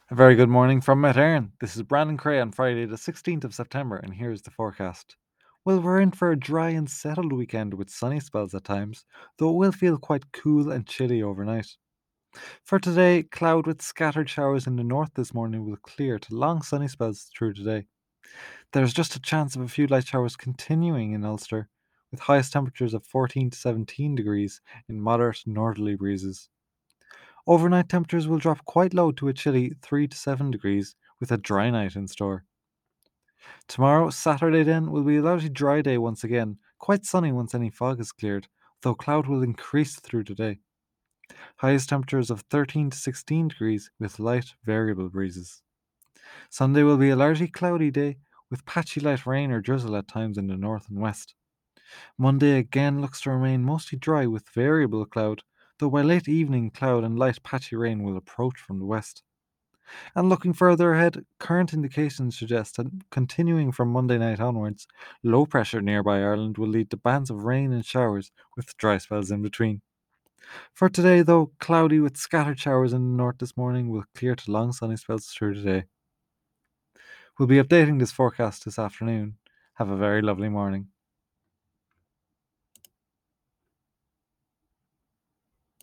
A very good morning from Mount Erin. This is Brandon Cray on Friday, the 16th of September, and here's the forecast. Well, we're in for a dry and settled weekend with sunny spells at times, though it will feel quite cool and chilly overnight. For today, cloud with scattered showers in the north this morning will clear to long sunny spells through today. There's just a chance of a few light showers continuing in Ulster, with highest temperatures of 14 to 17 degrees in moderate northerly breezes. Overnight temperatures will drop quite low to a chilly 3 to 7 degrees, with a dry night in store. Tomorrow, Saturday, then, will be a largely dry day once again, quite sunny once any fog is cleared, though cloud will increase through the day. Highest temperatures of 13 to 16 degrees, with light variable breezes. Sunday will be a largely cloudy day, with patchy light rain or drizzle at times in the north and west. Monday again looks to remain mostly dry with variable cloud, though by late evening cloud and light patchy rain will approach from the west. And looking further ahead, current indications suggest that continuing from Monday night onwards, low pressure nearby Ireland will lead to bands of rain and showers with dry spells in between. For today, though, cloudy with scattered showers in the north this morning will clear to long sunny spells through the day. We'll be updating this forecast this afternoon. Have a very lovely morning.